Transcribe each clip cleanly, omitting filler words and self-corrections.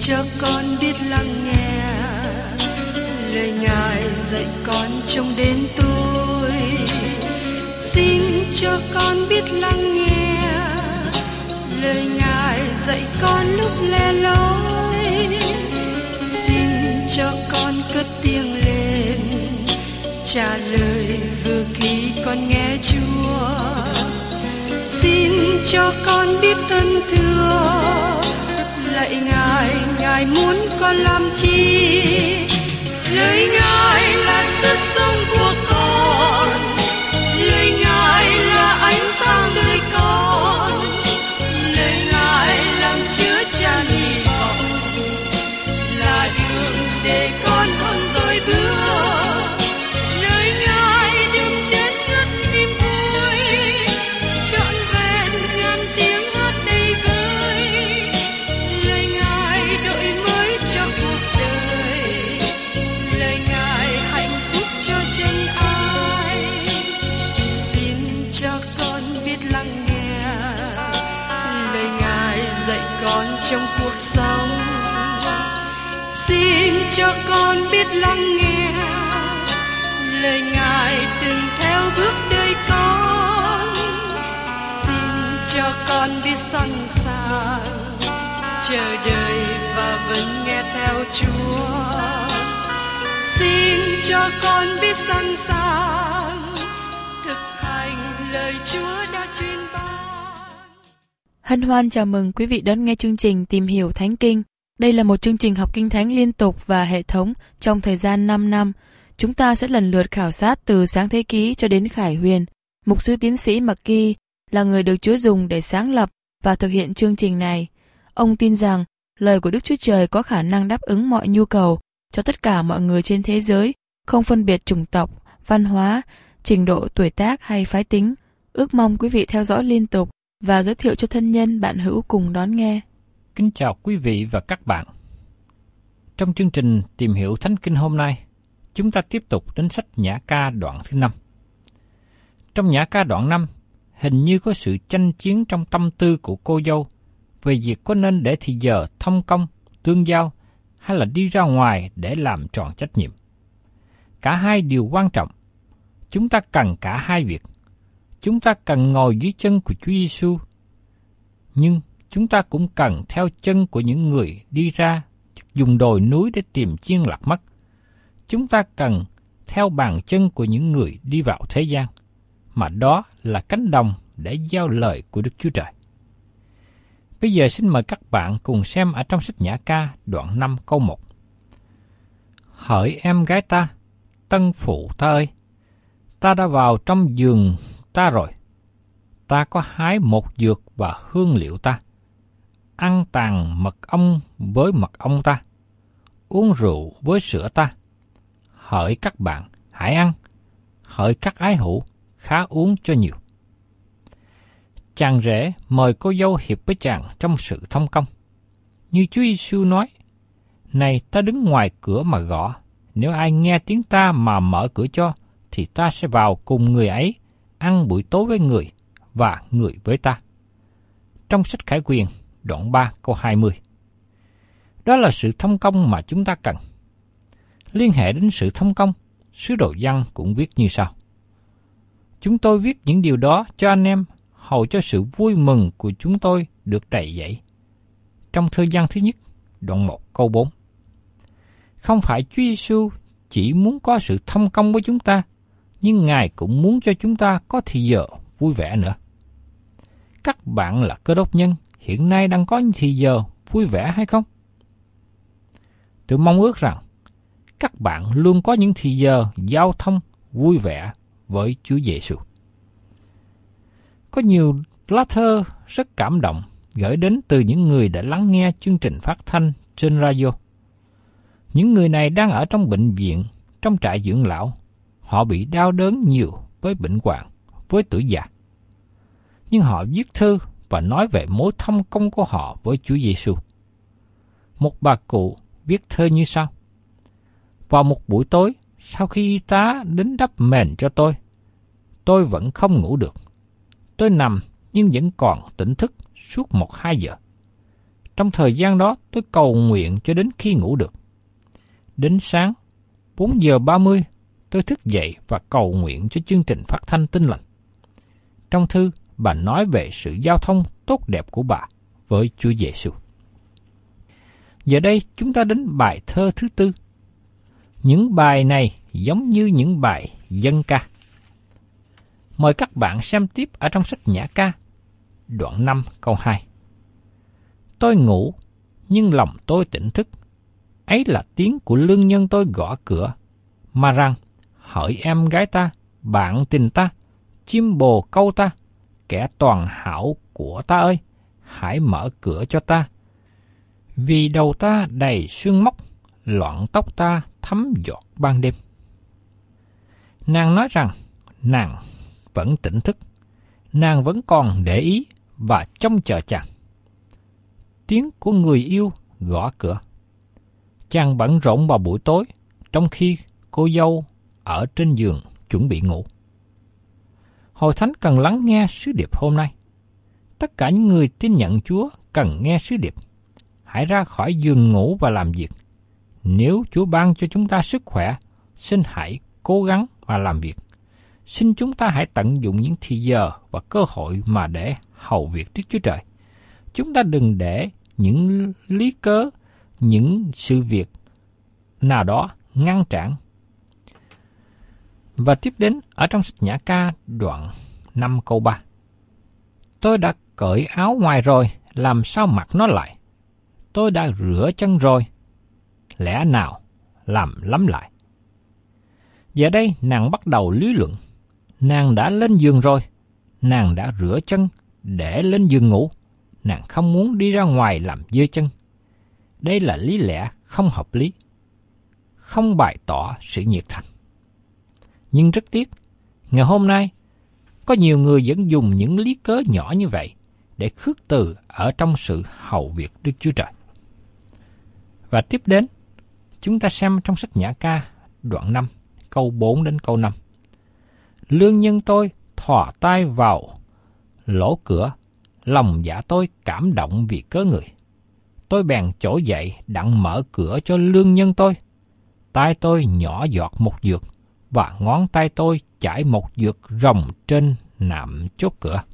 cho con biết lắng nghe lời Ngài dạy con trong đêm tối. Xin cho con biết lắng nghe lời Ngài dạy con lúc lẻ loi. Xin cho con cất tiếng lên trả lời vừa khi con nghe Chúa. Xin cho con biết ơn thưa lạy Ngài, Ngài muốn con làm chi? Lời Ngài là sức sống của con, lời Ngài là ánh sáng đời con, lời Ngài làm chứa chan hy vọng, là đường để con không dối bước. Lời Ngài đừng chết ngất niềm vui, trọn vẹn ngàn tiếng hát đầy vơi. Lời Ngài đổi mới cho cuộc đời, lời Ngài hạnh phúc cho chân ai. Xin cho con biết lắng nghe lời Ngài dạy con trong cuộc sống. Xin cho con biết lắng nghe lời Ngài đừng theo bước đời con. Xin cho con biết sẵn sàng chờ đợi và vẫn nghe theo Chúa. Xin cho con biết sẵn sàng thực hành lời Chúa đã truyền ban. Hân hoan chào mừng quý vị đón nghe chương trình Tìm hiểu Thánh Kinh. Đây là một chương trình học Kinh Thánh liên tục và hệ thống trong thời gian 5 năm. Chúng ta sẽ lần lượt khảo sát từ Sáng Thế Ký cho đến Khải Huyền. Mục sư tiến sĩ McGee là người được Chúa dùng để sáng lập và thực hiện chương trình này. Ông tin rằng lời của Đức Chúa Trời có khả năng đáp ứng mọi nhu cầu cho tất cả mọi người trên thế giới, không phân biệt chủng tộc, văn hóa, trình độ tuổi tác hay phái tính. Ước mong quý vị theo dõi liên tục và giới thiệu cho thân nhân bạn hữu cùng đón nghe. Kính chào quý vị và các bạn. Trong chương trình Tìm hiểu Thánh Kinh hôm nay, chúng ta tiếp tục đến sách Nhã Ca đoạn thứ 5. Trong Nhã Ca đoạn 5, hình như có sự tranh chiến trong tâm tư của cô dâu về việc có nên để thì giờ thông công, tương giao hay là đi ra ngoài để làm tròn trách nhiệm. Cả hai đều quan trọng. Chúng ta cần cả hai việc. Chúng ta cần ngồi dưới chân của Chúa Giêsu, nhưng chúng ta cũng cần theo chân của những người đi ra dùng đồi núi để tìm chiên lạc mất. Chúng ta cần theo bàn chân của những người đi vào thế gian, mà đó là cánh đồng để giao lời của Đức Chúa Trời. Bây giờ xin mời các bạn cùng xem ở trong sách Nhã Ca đoạn 5 câu 1. Hỡi em gái ta, tân phụ ta ơi, ta đã vào trong giường ta rồi. Ta có hái một dược và hương liệu ta, ăn tàn mật ong với mật ong ta, uống rượu với sữa ta. Hỡi các bạn, hãy ăn, hỡi các ái hữu, khá uống cho nhiều. Chàng rể mời cô dâu hiệp với chàng trong sự thông công. Như Chúa Giêsu nói, này ta đứng ngoài cửa mà gõ, nếu ai nghe tiếng ta mà mở cửa cho, thì ta sẽ vào cùng người ấy, ăn buổi tối với người, và người với ta. Trong sách Khải Huyền, đoạn 3 câu 20. Đó là sự thông công mà chúng ta cần. Liên hệ đến sự thông công, sứ đồ Giăng cũng viết như sau. Chúng tôi viết những điều đó cho anh em, hầu cho sự vui mừng của chúng tôi được đầy dẫy. Trong thơ Giăng thứ nhất, đoạn 1 câu 4. Không phải Chúa Giêsu chỉ muốn có sự thông công với chúng ta, nhưng Ngài cũng muốn cho chúng ta có thì giờ vui vẻ nữa. Các bạn là Cơ Đốc nhân hiện nay đang có những thì giờ vui vẻ hay không? Tôi mong ước rằng các bạn luôn có những thì giờ giao thông vui vẻ với Chúa Giêsu. Có nhiều lá thơ rất cảm động gửi đến từ những người đã lắng nghe chương trình phát thanh trên radio. Những người này đang ở trong bệnh viện, trong trại dưỡng lão. Họ bị đau đớn nhiều với bệnh hoạn, với tuổi già. Nhưng họ viết thư và nói về mối thông công của họ với Chúa Giêsu. Một bà cụ viết thơ như sau. Vào một buổi tối, sau khi y tá đến đắp mền cho tôi vẫn không ngủ được. Tôi nằm nhưng vẫn còn tỉnh thức suốt 1-2 giờ. Trong thời gian đó tôi cầu nguyện cho đến khi ngủ được. Đến sáng 4 giờ 30 tôi thức dậy và cầu nguyện cho chương trình phát thanh Tin Lành. Trong thư, bà nói về sự giao thông tốt đẹp của bà với Chúa Giêsu. Giờ đây chúng ta đến bài thơ thứ 4. Những bài này giống như những bài dân ca. Mời các bạn xem tiếp ở trong sách Nhã ca, đoạn 5 câu 2. Tôi ngủ, nhưng lòng tôi tỉnh thức. Ấy là tiếng của lương nhân tôi gõ cửa, mà rằng, hỡi em gái ta, bạn tình ta, chim bồ câu ta, kẻ toàn hảo của ta ơi, hãy mở cửa cho ta. Vì đầu ta đầy sương mốc, loạn tóc ta thấm giọt ban đêm. Nàng nói rằng, nàng vẫn tỉnh thức, nàng vẫn còn để ý và trông chờ chàng. Tiếng của người yêu gõ cửa. Chàng bận rộn vào buổi tối, trong khi cô dâu ở trên giường chuẩn bị ngủ. Hội thánh cần lắng nghe sứ điệp hôm nay. Tất cả những người tin nhận Chúa cần nghe sứ điệp. Hãy ra khỏi giường ngủ và làm việc. Nếu Chúa ban cho chúng ta sức khỏe, xin hãy cố gắng mà làm việc. Xin chúng ta hãy tận dụng những thì giờ và cơ hội mà để hầu việc trước Chúa Trời. Chúng ta đừng để những lý cớ, những sự việc nào đó ngăn cản. Và tiếp đến ở trong sách Nhã ca đoạn 5 câu 3. Tôi đã cởi áo ngoài rồi, làm sao mặc nó lại? Tôi đã rửa chân rồi, lẽ nào làm lắm lại? Giờ đây nàng bắt đầu lý luận. Nàng đã lên giường rồi, nàng đã rửa chân để lên giường ngủ. Nàng không muốn đi ra ngoài làm dơ chân. Đây là lý lẽ không hợp lý, không bày tỏ sự nhiệt thành. Nhưng rất tiếc, ngày hôm nay, có nhiều người vẫn dùng những lý cớ nhỏ như vậy để khước từ ở trong sự hầu việc Đức Chúa Trời. Và tiếp đến, chúng ta xem trong sách Nhã ca đoạn 5, câu 4 đến câu 5. Lương nhân tôi thò tay vào lỗ cửa, lòng dạ tôi cảm động vì cớ người. Tôi bèn trỗi dậy đặng mở cửa cho lương nhân tôi. tay tôi nhỏ giọt một dược, và ngón tay tôi chải một dược rồng trên nạm chốt cửa.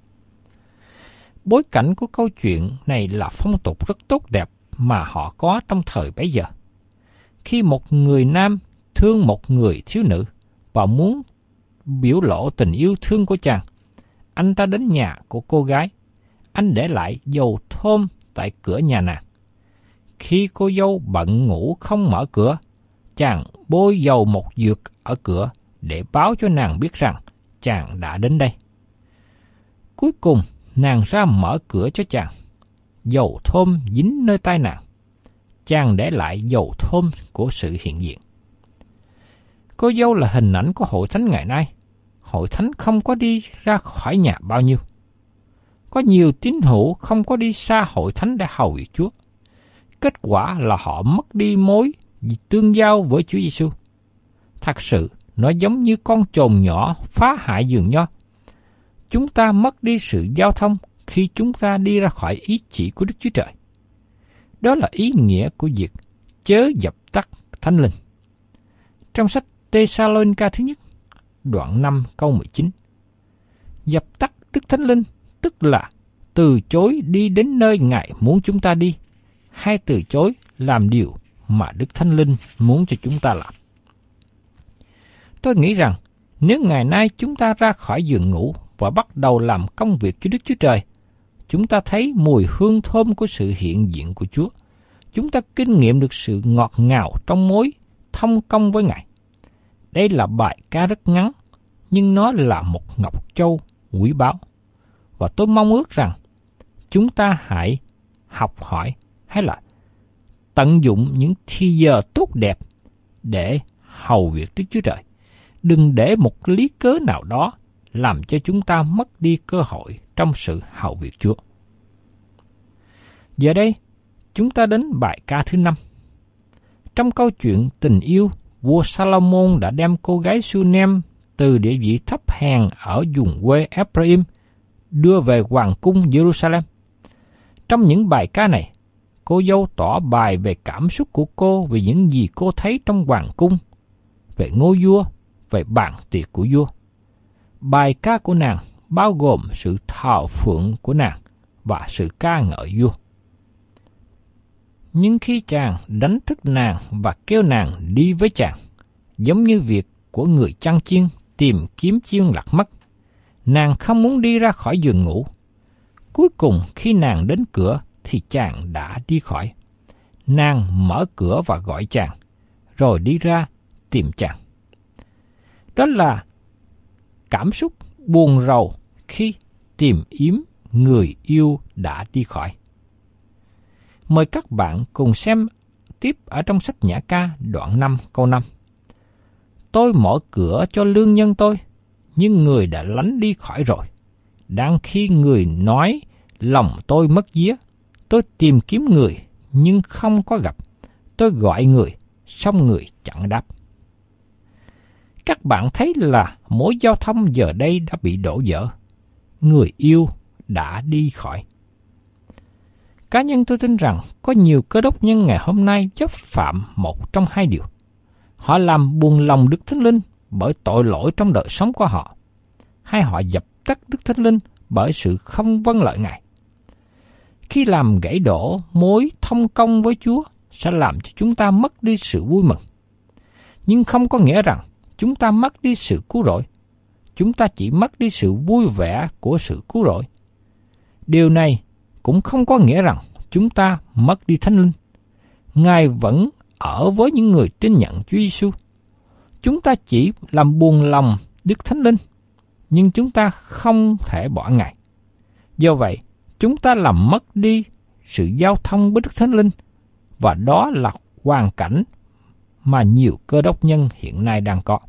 Bối cảnh của câu chuyện này là phong tục rất tốt đẹp mà họ có trong thời bấy giờ. Khi một người nam thương một người thiếu nữ và muốn biểu lộ tình yêu thương của chàng, anh ta đến nhà của cô gái. Anh để lại dầu thơm tại cửa nhà nàng. Khi cô dâu bận ngủ không mở cửa, chàng bôi dầu một dược ở cửa để báo cho nàng biết rằng chàng đã đến đây. Cuối cùng, nàng ra mở cửa cho chàng. Dầu thơm dính nơi tay nàng. Chàng để lại dầu thơm của sự hiện diện. Cô dâu là hình ảnh của hội thánh ngày nay. Hội thánh không có đi ra khỏi nhà bao nhiêu. Có nhiều tín hữu không có đi xa hội thánh để hầu việc Chúa. Kết quả là họ mất đi mối tương giao với Chúa Giêsu. Thật sự, nó giống như con chồn nhỏ phá hại vườn nho. Chúng ta mất đi sự giao thông khi chúng ta đi ra khỏi ý chỉ của Đức Chúa Trời. Đó là ý nghĩa của việc chớ dập tắt Thánh Linh. Trong sách Tê-sa-lô-ni-ca thứ nhất, đoạn 5 câu 19. Dập tắt Đức Thánh Linh tức là từ chối đi đến nơi Ngài muốn chúng ta đi, hay từ chối làm điều mà Đức Thánh Linh muốn cho chúng ta làm. Tôi nghĩ rằng nếu ngày nay chúng ta ra khỏi giường ngủ và bắt đầu làm công việc cho Đức Chúa Trời, chúng ta thấy mùi hương thơm của sự hiện diện của Chúa. Chúng ta kinh nghiệm được sự ngọt ngào trong mối thông công với Ngài. Đây là bài ca rất ngắn, nhưng nó là một ngọc châu quý báu. Và tôi mong ước rằng chúng ta hãy học hỏi hay là tận dụng những thì giờ tốt đẹp để hầu việc Đức Chúa Trời. Đừng để một lý cớ nào đó làm cho chúng ta mất đi cơ hội trong sự hầu việc Chúa. Giờ đây, chúng ta đến bài ca thứ 5. Trong câu chuyện tình yêu, vua Salomon đã đem cô gái Sunem từ địa vị thấp hèn ở vùng quê Ephraim đưa về hoàng cung Jerusalem. Trong những bài ca này, cô dâu tỏ bài về cảm xúc của cô về những gì cô thấy trong hoàng cung, về ngôi vua, về bàn tiệc của vua. Bài ca của nàng bao gồm sự thờ phượng của nàng và sự ca ngợi vua. Nhưng khi chàng đánh thức nàng và kêu nàng đi với chàng, giống như việc của người chăn chiên tìm kiếm chiên lạc mất, nàng không muốn đi ra khỏi giường ngủ. Cuối cùng khi nàng đến cửa thì chàng đã đi khỏi. Nàng mở cửa và gọi chàng, rồi đi ra tìm chàng. Đó là cảm xúc buồn rầu khi tìm kiếm người yêu đã đi khỏi. Mời các bạn cùng xem tiếp ở trong sách Nhã ca đoạn 5 câu 5. Tôi mở cửa cho lương nhân tôi, nhưng người đã lánh đi khỏi rồi. Đang khi người nói, lòng tôi mất vía. Tôi tìm kiếm người, nhưng không có gặp. Tôi gọi người, song người chẳng đáp. Các bạn thấy là mối giao thông giờ đây đã bị đổ vỡ. Người yêu đã đi khỏi. Cá nhân tôi tin rằng có nhiều cơ đốc nhân ngày hôm nay chấp phạm một trong hai điều. Họ làm buồn lòng Đức Thánh Linh bởi tội lỗi trong đời sống của họ, hay họ dập tắt Đức Thánh Linh bởi sự không vâng lời Ngài. Khi làm gãy đổ mối thông công với Chúa sẽ làm cho chúng ta mất đi sự vui mừng. Nhưng không có nghĩa rằng chúng ta mất đi sự cứu rỗi. Chúng ta chỉ mất đi sự vui vẻ của sự cứu rỗi. Điều này cũng không có nghĩa rằng chúng ta mất đi Thánh Linh. Ngài vẫn ở với những người tin nhận Chúa Giêsu. Chúng ta chỉ làm buồn lòng Đức Thánh Linh, nhưng chúng ta không thể bỏ Ngài. Do vậy, chúng ta làm mất đi sự giao thông với Đức Thánh Linh, và đó là hoàn cảnh mà nhiều cơ đốc nhân hiện nay đang có.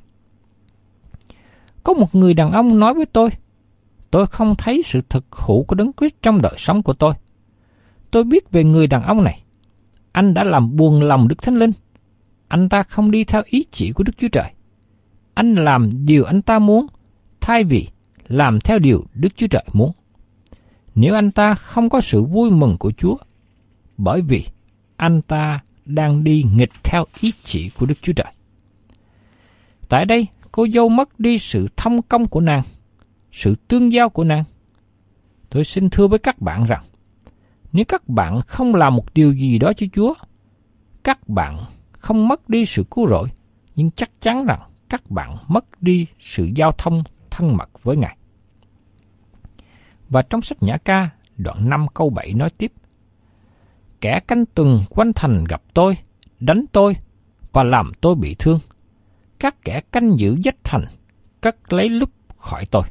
Có một người đàn ông nói với tôi không thấy sự thực hữu của Đấng Christ trong đời sống của tôi. Tôi biết về người đàn ông này. Anh đã làm buồn lòng Đức Thánh Linh. Anh ta không đi theo ý chỉ của Đức Chúa Trời. Anh làm điều anh ta muốn, thay vì làm theo điều Đức Chúa Trời muốn. Nếu anh ta không có sự vui mừng của Chúa, bởi vì anh ta đang đi nghịch theo ý chỉ của Đức Chúa Trời. Tại đây, cô dâu mất đi sự thông công của nàng, sự tương giao của nàng. Tôi xin thưa với các bạn rằng, nếu các bạn không làm một điều gì đó cho Chúa, các bạn không mất đi sự cứu rỗi, nhưng chắc chắn rằng các bạn mất đi sự giao thông thân mật với Ngài. Và trong sách Nhã ca, đoạn 5 câu 7 nói tiếp, kẻ canh tuần quanh thành gặp tôi, đánh tôi và làm tôi bị thương. Các kẻ canh giữ vách thành, cất lấy lúc khỏi tôi.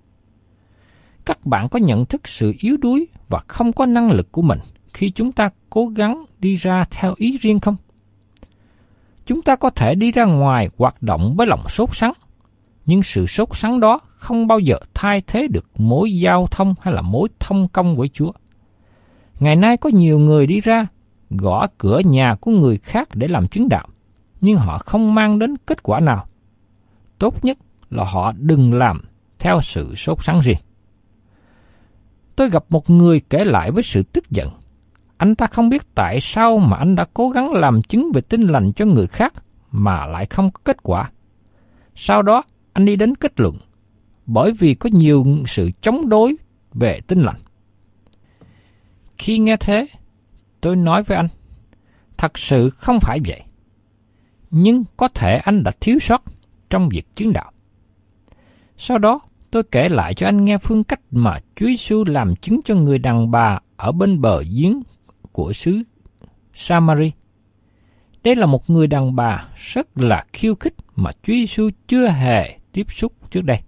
Các bạn có nhận thức sự yếu đuối và không có năng lực của mình khi chúng ta cố gắng đi ra theo ý riêng không? Chúng ta có thể đi ra ngoài hoạt động với lòng sốt sắng, nhưng sự sốt sắng đó không bao giờ thay thế được mối giao thông hay là mối thông công với Chúa. Ngày nay có nhiều người đi ra, gõ cửa nhà của người khác để làm chứng đạo, nhưng họ không mang đến kết quả nào. Tốt nhất là họ đừng làm theo sự sốt sắng riêng. Tôi gặp một người kể lại với sự tức giận. Anh ta không biết tại sao mà anh đã cố gắng làm chứng về tin lành cho người khác mà lại không có kết quả. Sau đó, anh đi đến kết luận, bởi vì có nhiều sự chống đối về tin lành. Khi nghe thế, tôi nói với anh, thật sự không phải vậy. Nhưng có thể anh đã thiếu sót trong việc chứng đạo. Sau đó, tôi kể lại cho anh nghe phương cách mà Chúa Giêsu làm chứng cho người đàn bà ở bên bờ giếng của xứ Samari. Đây là một người đàn bà rất là khiêu khích mà Chúa Giêsu chưa hề tiếp xúc trước đây.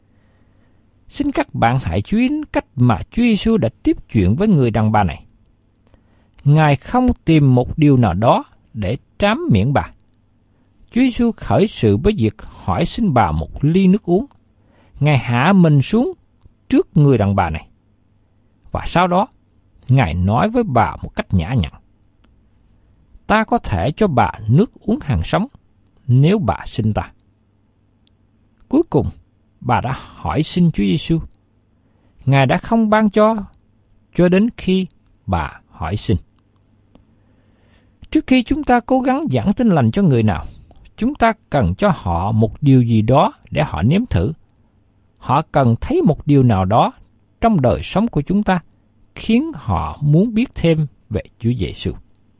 Xin các bạn hãy chú ý đến cách mà Chúa Giêsu đã tiếp chuyện với người đàn bà này. Ngài không tìm một điều nào đó để trám miệng bà. Chúa Giêsu khởi sự với việc hỏi xin bà một ly nước uống. Ngài hạ mình xuống trước người đàn bà này. Và sau đó, Ngài nói với bà một cách nhã nhặn. Ta có thể cho bà nước uống hàng sống nếu bà xin ta. Cuối cùng, bà đã hỏi xin Chúa Giêsu. Ngài đã không ban cho đến khi bà hỏi xin. Trước khi chúng ta cố gắng giảng tin lành cho người nào, chúng ta cần cho họ một điều gì đó để họ nếm thử. Họ cần thấy một điều nào đó trong đời sống của chúng ta khiến họ muốn biết thêm về Chúa Giêsu.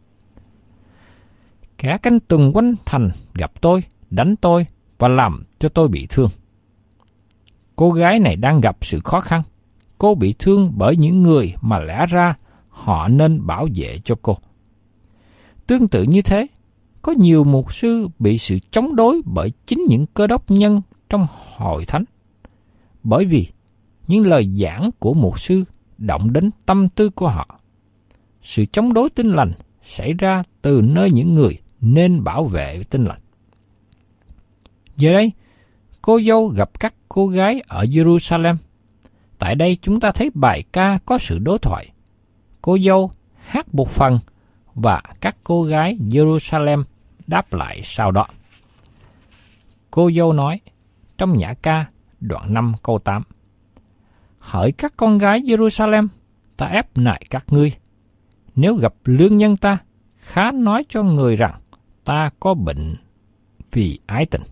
Kẻ canh tuần quanh thành gặp tôi, đánh tôi và làm cho tôi bị thương. Cô gái này đang gặp sự khó khăn. Cô bị thương bởi những người mà lẽ ra họ nên bảo vệ cho cô. Tương tự như thế, có nhiều mục sư bị sự chống đối bởi chính những cơ đốc nhân trong hội thánh. Bởi vì những lời giảng của mục sư động đến tâm tư của họ. Sự chống đối tin lành xảy ra từ nơi những người nên bảo vệ tin lành. Giờ đây, cô dâu gặp các cô gái ở Jerusalem. Tại đây chúng ta thấy bài ca có sự đối thoại. Cô dâu hát một phần và các cô gái Jerusalem đáp lại sau đó. Cô dâu nói trong Nhã ca đoạn 5 câu 8: Hỡi các con gái Jerusalem, ta ép nại các ngươi. Nếu gặp lương nhân ta, khá nói cho người rằng ta có bệnh vì ái tình.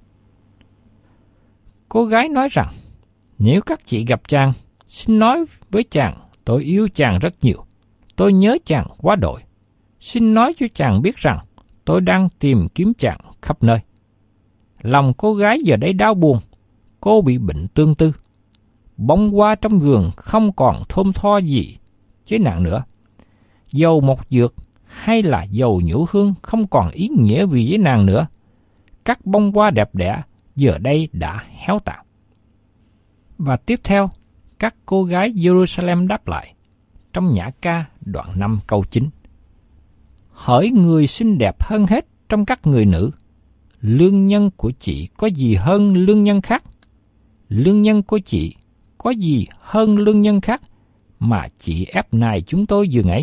Cô gái nói rằng, nếu các chị gặp chàng, xin nói với chàng, tôi yêu chàng rất nhiều, tôi nhớ chàng quá đội. Xin nói cho chàng biết rằng tôi đang tìm kiếm chàng khắp nơi. Lòng cô gái giờ đây đau buồn, cô bị bệnh tương tư. Bông hoa trong vườn không còn thơm tho gì với nàng nữa. Dầu mộc dược hay là dầu nhũ hương không còn ý nghĩa vì với nàng nữa. Các bông hoa đẹp đẽ giờ đây đã héo tàn. Và tiếp theo, các cô gái Jerusalem đáp lại trong Nhã ca đoạn 5 câu 9: Hỡi người xinh đẹp hơn hết trong các người nữ, lương nhân của chị có gì hơn lương nhân khác? Lương nhân của chị có gì hơn lương nhân khác mà chị ép nài chúng tôi vừa ấy?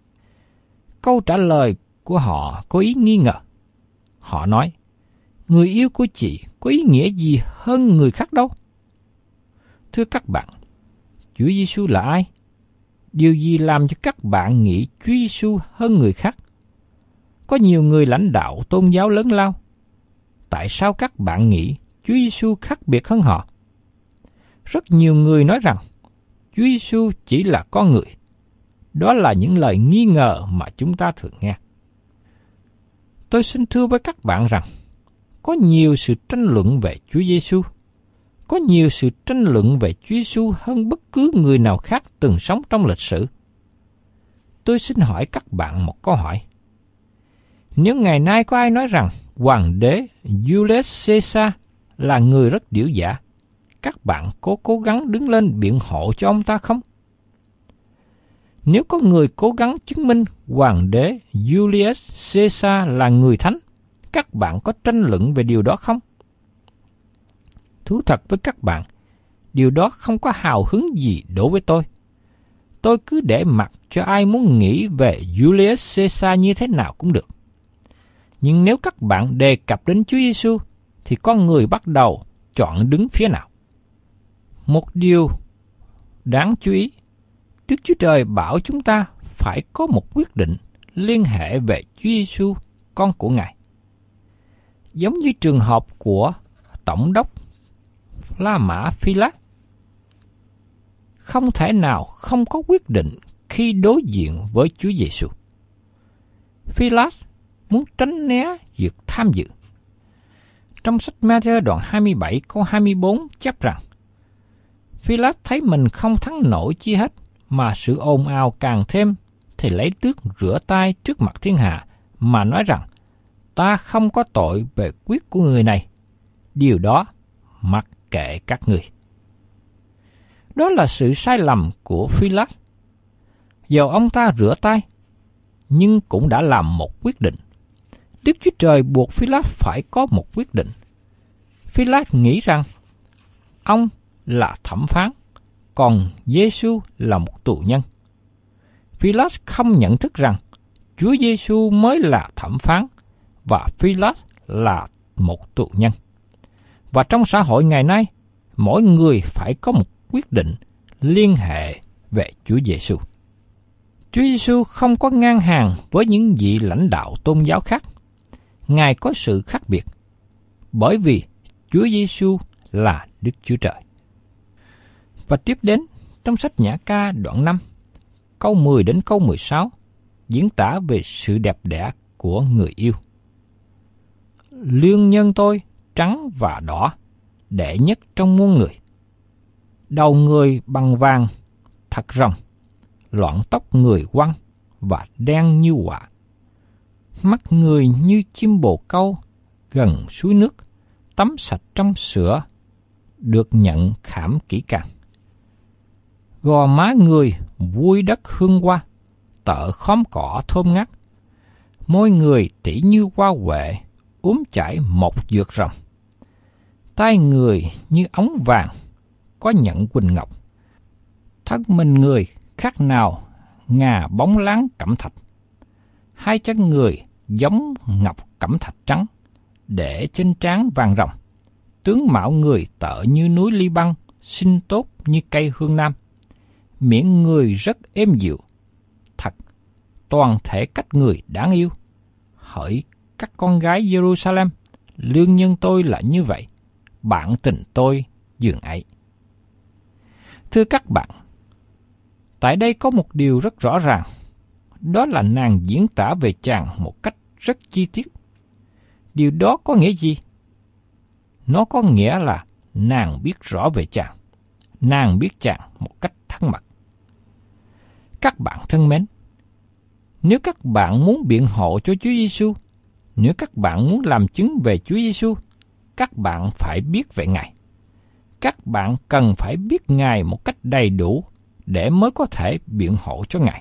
Câu trả lời của họ có ý nghi ngờ. Họ nói, người yêu của chị có ý nghĩa gì hơn người khác đâu? Thưa các bạn, Chúa Giêsu là ai? Điều gì làm cho các bạn nghĩ Chúa Giêsu hơn người khác? Có nhiều người lãnh đạo tôn giáo lớn lao. Tại sao các bạn nghĩ Chúa Giêsu khác biệt hơn họ? Rất nhiều người nói rằng Chúa Giêsu chỉ là con người. Đó là những lời nghi ngờ mà chúng ta thường nghe. Tôi xin thưa với các bạn rằng có nhiều sự tranh luận về Chúa Giêsu. Có nhiều sự tranh luận về Chúa Giêsu hơn bất cứ người nào khác từng sống trong lịch sử. Tôi xin hỏi các bạn một câu hỏi. Nếu ngày nay có ai nói rằng Hoàng đế Julius Caesar là người rất điểu giả, các bạn có cố gắng đứng lên biện hộ cho ông ta không? Nếu có người cố gắng chứng minh Hoàng đế Julius Caesar là người thánh, các bạn có tranh luận về điều đó không? Thú thật với các bạn, điều đó không có hào hứng gì đối với tôi. Tôi cứ để mặc cho ai muốn nghĩ về Julius Caesar như thế nào cũng được. Nhưng nếu các bạn đề cập đến Chúa Giêsu, thì con người bắt đầu chọn đứng phía nào? Một điều đáng chú ý, Đức Chúa Trời bảo chúng ta phải có một quyết định liên hệ về Chúa Giêsu, con của Ngài. Giống như trường hợp của Tổng đốc La Mã Phi-lát, không thể nào không có quyết định khi đối diện với Chúa Giêsu. Phi-lát muốn tránh né việc tham dự. Trong sách Ma-thi-ơ đoạn 27 câu 24 chép rằng, Phi-lát thấy mình không thắng nổi chi hết, mà sự ồn ào càng thêm, thì lấy nước rửa tay trước mặt thiên hạ, mà nói rằng, ta không có tội về quyết của người này. Điều đó mặc kệ các người. Đó là sự sai lầm của Phi-lát. Dầu ông ta rửa tay, nhưng cũng đã làm một quyết định. Đức Chúa Trời buộc Phi-lát phải có một quyết định. Phi-lát nghĩ rằng ông là thẩm phán, còn Giê-xu là một tù nhân. Phi-lát không nhận thức rằng Chúa Giê-xu mới là thẩm phán và Phi-lát là một tù nhân. Và trong xã hội ngày nay, mỗi người phải có một quyết định liên hệ về Chúa Giê-xu. Chúa Giêsu không có ngang hàng với những vị lãnh đạo tôn giáo khác. Ngài có sự khác biệt, bởi vì Chúa Giêsu là Đức Chúa Trời. Và tiếp đến, trong sách Nhã Ca đoạn 5, câu 10 đến câu 16, diễn tả về sự đẹp đẽ của người yêu. Lương nhân tôi trắng và đỏ, đệ nhất trong muôn người. Đầu người bằng vàng thật ròng, loạn tóc người quăng và đen như quạ. Mắt người như chim bồ câu gần suối nước, tắm sạch trong sữa, được nhận khảm kỹ càng. Gò má người vui đất hương hoa, tợ khóm cỏ thơm ngát. Môi người tỉ như hoa huệ, uốn chải một dược rồng. Tai người như ống vàng, có nhận quỳnh ngọc. Thân mình người khác nào ngà bóng láng cẩm thạch. Hai chân người giống ngọc cẩm thạch trắng, để trên trán vàng ròng. Tướng mạo người tợ như núi Li Băng, xinh tốt như cây hương nam. Miệng người rất êm dịu, thật, toàn thể cách người đáng yêu. Hỡi các con gái Jerusalem, lương nhân tôi là như vậy, bạn tình tôi dường ấy. Thưa các bạn, tại đây có một điều rất rõ ràng, đó là nàng diễn tả về chàng một cách rất chi tiết. Điều đó có nghĩa gì? Nó có nghĩa là nàng biết rõ về chàng, nàng biết chàng một cách thân mật. Các bạn thân mến, nếu các bạn muốn biện hộ cho Chúa Giêsu, nếu các bạn muốn làm chứng về Chúa Giêsu, các bạn phải biết về Ngài. Các bạn cần phải biết Ngài một cách đầy đủ để mới có thể biện hộ cho Ngài.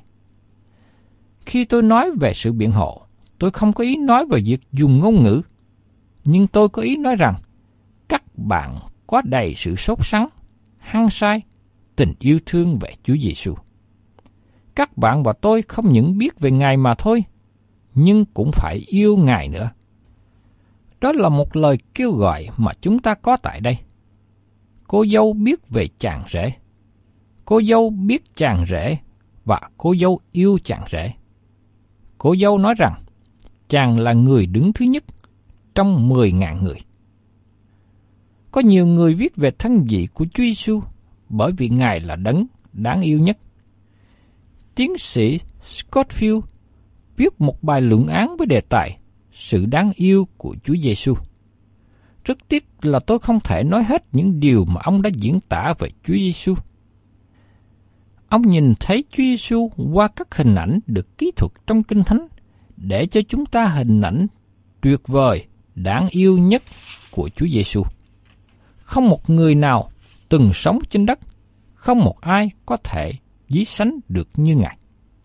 Khi tôi nói về sự biện hộ, tôi không có ý nói về việc dùng ngôn ngữ, nhưng tôi có ý nói rằng các bạn có đầy sự sốt sắng, hăng say, tình yêu thương về Chúa Giêsu. Các bạn và tôi không những biết về Ngài mà thôi, nhưng cũng phải yêu Ngài nữa. Đó là một lời kêu gọi mà chúng ta có tại đây. Cô dâu biết về chàng rể. Cô dâu biết chàng rể và cô dâu yêu chàng rể. Cô dâu nói rằng chàng là người đứng thứ nhất trong 10.000 người. Có nhiều người viết về thân vị của Chúa Giêsu bởi vì Ngài là đấng đáng yêu nhất. Tiến sĩ Scofield viết một bài luận án với đề tài sự đáng yêu của Chúa Giêsu. Rất tiếc là tôi không thể nói hết những điều mà ông đã diễn tả về Chúa Giêsu. Ông nhìn thấy Chúa Giêsu qua các hình ảnh được kỹ thuật trong Kinh Thánh để cho chúng ta hình ảnh tuyệt vời, đáng yêu nhất của Chúa Giêsu. Không một người nào từng sống trên đất, không một ai có thể ví sánh được như Ngài.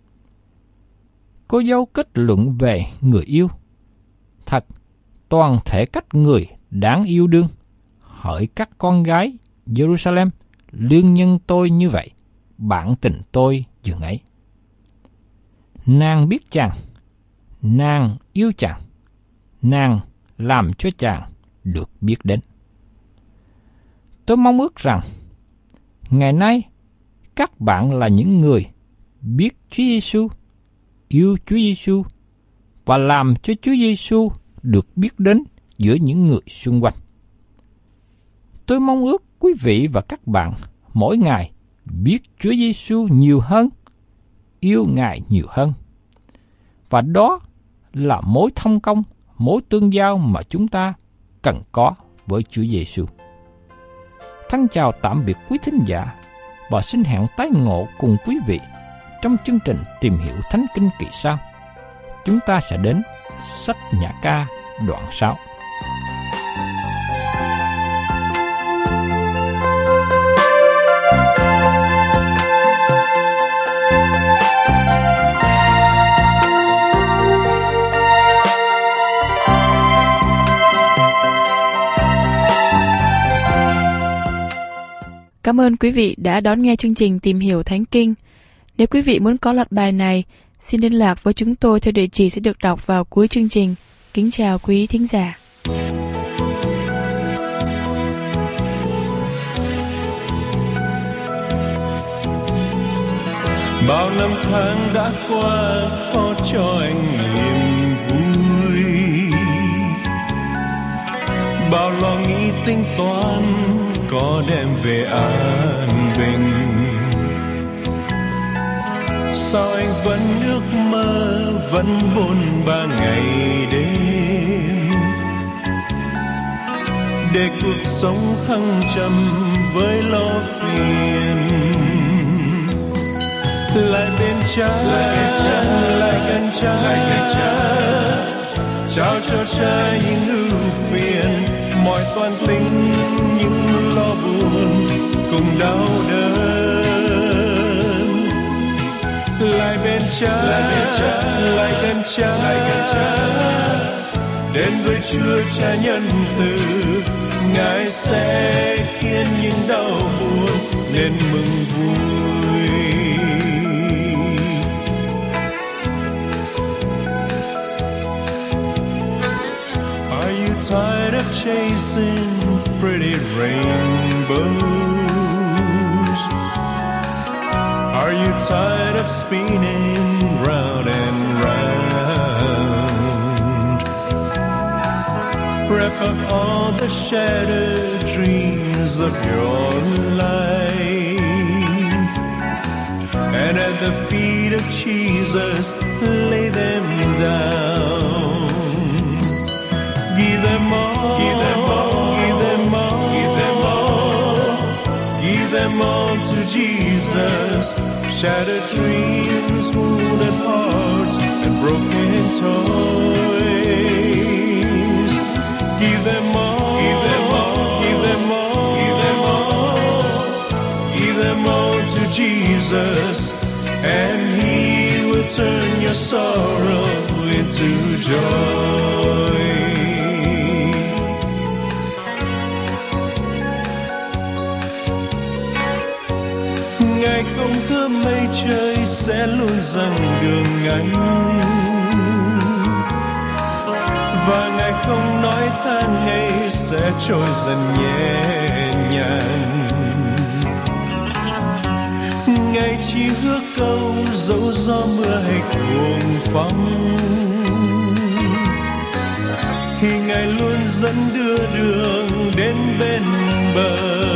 Cô dâu kết luận về người yêu. Thật, toàn thể cách người đáng yêu đương. Hỡi các con gái Jerusalem, lương nhân tôi như vậy, bạn tình tôi dường ấy. Nàng biết chàng, nàng yêu chàng, nàng làm cho chàng được biết đến. Tôi mong ước rằng, ngày nay, các bạn là những người biết Chúa Giêsu, yêu Chúa Giêsu và làm cho Chúa Giêsu được biết đến giữa những người xung quanh. Tôi mong ước quý vị và các bạn mỗi ngày biết Chúa Giêsu nhiều hơn, yêu Ngài nhiều hơn. Và đó là mối thông công, mối tương giao mà chúng ta cần có với Chúa Giêsu. Thân chào tạm biệt quý thính giả và xin hẹn tái ngộ cùng quý vị trong chương trình Tìm Hiểu Thánh Kinh kỳ sau. Chúng ta sẽ đến sách Nhã Ca đoạn 6. Cảm ơn quý vị đã đón nghe chương trình Tìm Hiểu Thánh Kinh. Nếu quý vị muốn có loạt bài này, xin liên lạc với chúng tôi theo địa chỉ sẽ được đọc vào cuối chương trình. Kính chào quý thính giả. Bao năm tháng đã qua có cho anh niềm vui, bao lo nghĩ tính toán có đem về an bình. Sao anh vẫn ước mơ, vẫn bôn ba ngày đêm, để cuộc sống thăng trầm với lo phiền. Lại bên cha, lại gần cha, trao cho cha những ưu phiền, mọi toan tính những lo buồn cùng đau đớn. Lại bên cha, lại gần cha, đến với Chúa Cha nhân từ, Ngài sẽ khiến những đau buồn nên mừng vui. Are you tired of chasing pretty rainbows? Are you tired of spinning round and round? Wrap up all the shattered dreams of your life, and at the feet of Jesus lay them down. Give them all, give them all, give them all, give them all, give them all to Jesus. Shattered dreams, wounded hearts, and broken toys. Give them all, give them all, give them all, give them all, give them all to Jesus, and He will turn your sorrow into joy. Ngài không thơm mây trời sẽ luôn dặn đường anh, và Ngài không nói tháng ngày sẽ trôi dần nhẹ nhàng. Ngài chỉ hứa câu dẫu gió mưa hay cuồng phong, thì Ngài luôn dẫn đưa đường đến bên bờ.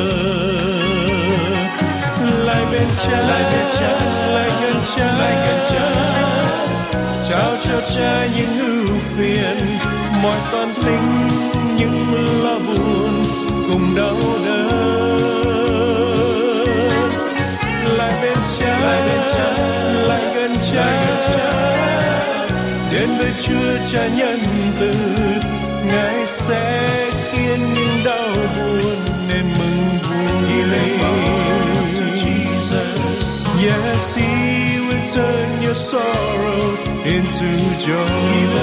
Lại bên cha, lại bên cha, lại gần cha, lại gần cha, trao cho cha những ưu phiền, mọi toan tính những lo buồn cùng đau đớn. Lại bên cha, lại bên cha, lại gần cha, đến với Chúa Cha nhân từ, Ngài sẽ khiến những đau buồn nên mừng vui. Yes, He will turn your sorrow into joy.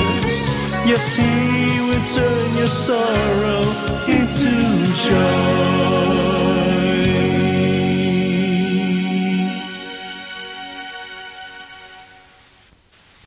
Jesus. Yes, He will turn your sorrow into joy.